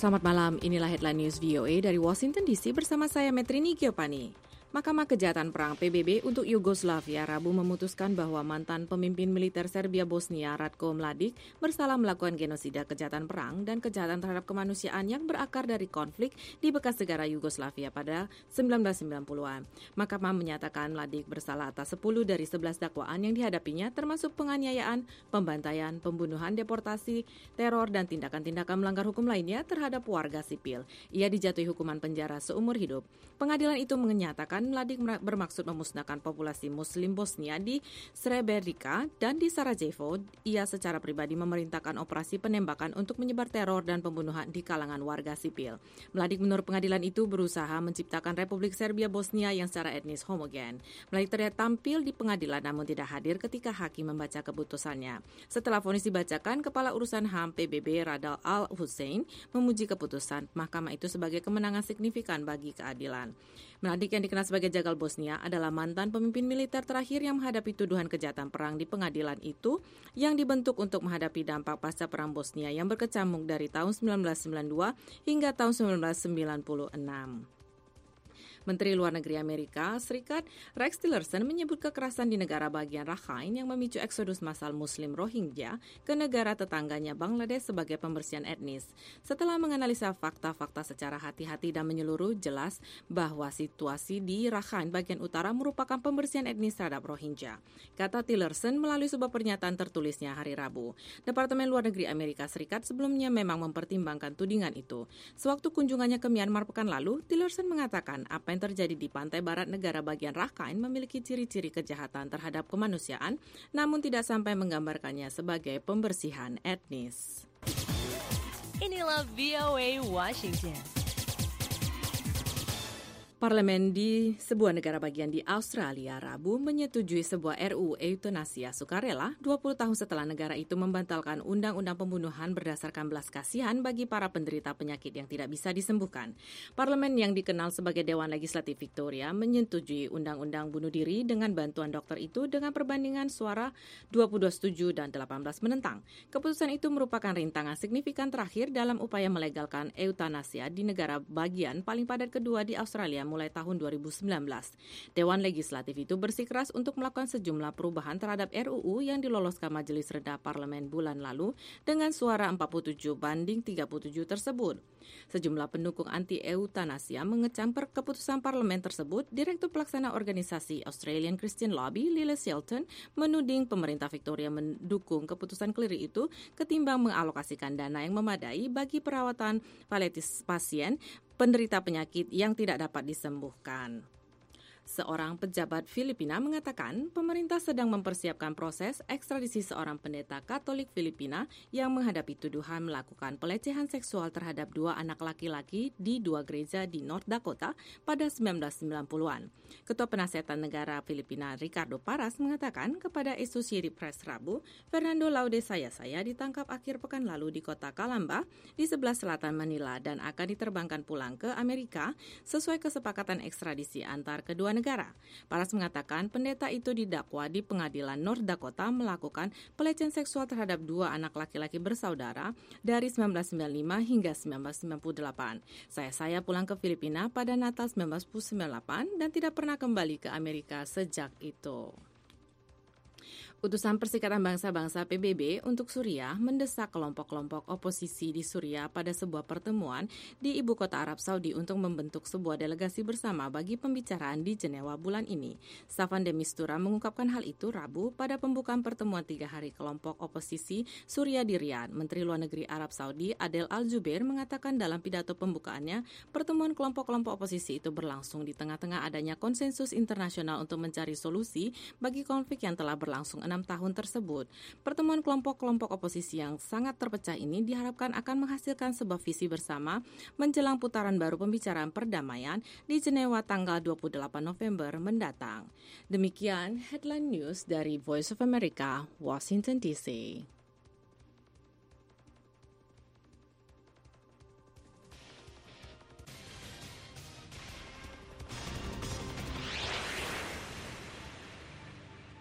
Selamat malam, inilah Headline News VOA dari Washington DC bersama saya Metrini Giopani. Mahkamah Kejahatan Perang PBB untuk Yugoslavia Rabu memutuskan bahwa mantan pemimpin militer Serbia Bosnia Ratko Mladic bersalah melakukan genosida kejahatan perang dan kejahatan terhadap kemanusiaan yang berakar dari konflik di bekas negara Yugoslavia pada 1990-an. Mahkamah menyatakan Mladic bersalah atas 10 dari 11 dakwaan yang dihadapinya termasuk penganiayaan, pembantaian, pembunuhan, deportasi, teror, dan tindakan-tindakan melanggar hukum lainnya terhadap warga sipil. Ia dijatuhi hukuman penjara seumur hidup. Pengadilan itu menyatakan Mladic bermaksud memusnahkan populasi Muslim Bosnia di Srebrenica dan di Sarajevo. Ia secara pribadi memerintahkan operasi penembakan untuk menyebar teror dan pembunuhan di kalangan warga sipil. Mladic menurut pengadilan itu berusaha menciptakan Republik Serbia Bosnia yang secara etnis homogen. Mladic terlihat tampil di pengadilan namun tidak hadir ketika hakim membaca keputusannya. Setelah vonis dibacakan, Kepala Urusan HAM PBB Radal Al-Hussein memuji keputusan mahkamah itu sebagai kemenangan signifikan bagi keadilan. Mladic yang dikenal sebagai jagal Bosnia adalah mantan pemimpin militer terakhir yang menghadapi tuduhan kejahatan perang di pengadilan itu yang dibentuk untuk menghadapi dampak pasca perang Bosnia yang berkecamuk dari tahun 1992 hingga tahun 1996. Menteri Luar Negeri Amerika Serikat Rex Tillerson menyebut kekerasan di negara bagian Rakhine yang memicu eksodus massal Muslim Rohingya ke negara tetangganya Bangladesh sebagai pembersihan etnis. Setelah menganalisa fakta-fakta secara hati-hati dan menyeluruh, jelas bahwa situasi di Rakhine bagian utara merupakan pembersihan etnis terhadap Rohingya, kata Tillerson melalui sebuah pernyataan tertulisnya hari Rabu. Departemen Luar Negeri Amerika Serikat sebelumnya memang mempertimbangkan tudingan itu. Sewaktu kunjungannya ke Myanmar pekan lalu, Tillerson mengatakan apa yang terjadi di pantai barat negara bagian Rakhine memiliki ciri-ciri kejahatan terhadap kemanusiaan, namun tidak sampai menggambarkannya sebagai pembersihan etnis. Inilah VOA Washington. Parlemen di sebuah negara bagian di Australia Rabu menyetujui sebuah RUU euthanasia sukarela 20 tahun setelah negara itu membatalkan undang-undang pembunuhan berdasarkan belas kasihan bagi para penderita penyakit yang tidak bisa disembuhkan. Parlemen yang dikenal sebagai Dewan Legislatif Victoria menyetujui undang-undang bunuh diri dengan bantuan dokter itu dengan perbandingan suara 22 setuju dan 18 menentang. Keputusan itu merupakan rintangan signifikan terakhir dalam upaya melegalkan euthanasia di negara bagian paling padat kedua di Australia mulai tahun 2019. Dewan Legislatif itu bersikeras untuk melakukan sejumlah perubahan terhadap RUU yang diloloskan Majelis Rendah Parlemen bulan lalu dengan suara 47 banding 37 tersebut. Sejumlah pendukung anti-eutanasia mengecam keputusan parlemen tersebut. Direktur Pelaksana Organisasi Australian Christian Lobby, Lily Shelton, menuding pemerintah Victoria mendukung keputusan keliru itu ketimbang mengalokasikan dana yang memadai bagi perawatan paliatif pasien penderita penyakit yang tidak dapat disembuhkan. Seorang pejabat Filipina mengatakan pemerintah sedang mempersiapkan proses ekstradisi seorang pendeta Katolik Filipina yang menghadapi tuduhan melakukan pelecehan seksual terhadap 2 anak laki-laki di 2 gereja di North Dakota pada 1990-an. Ketua Penasihat Negara Filipina Ricardo Paras mengatakan kepada Associated Press Rabu, Fernando Laude Sayasaya ditangkap akhir pekan lalu di kota Calamba di sebelah selatan Manila dan akan diterbangkan pulang ke Amerika sesuai kesepakatan ekstradisi antar kedua negara. Paras mengatakan pendeta itu didakwa di pengadilan North Dakota melakukan pelecehan seksual terhadap 2 anak laki-laki bersaudara dari 1995 hingga 1998. Saya pulang ke Filipina pada Natal 1998 dan tidak pernah kembali ke Amerika sejak itu. Utusan Perserikatan Bangsa-Bangsa PBB untuk Suriah mendesak kelompok-kelompok oposisi di Suriah pada sebuah pertemuan di ibu kota Arab Saudi untuk membentuk sebuah delegasi bersama bagi pembicaraan di Jenewa bulan ini. Staffan de Mistura mengungkapkan hal itu Rabu pada pembukaan pertemuan 3 hari kelompok oposisi Suriah di Riyadh. Menteri Luar Negeri Arab Saudi Adel Al-Jubeir mengatakan dalam pidato pembukaannya, pertemuan kelompok-kelompok oposisi itu berlangsung di tengah-tengah adanya konsensus internasional untuk mencari solusi bagi konflik yang telah berlangsung 6 tahun tersebut. Pertemuan kelompok-kelompok oposisi yang sangat terpecah ini diharapkan akan menghasilkan sebuah visi bersama menjelang putaran baru pembicaraan perdamaian di Jenewa tanggal 28 November mendatang. Demikian Headline News dari Voice of America, Washington DC.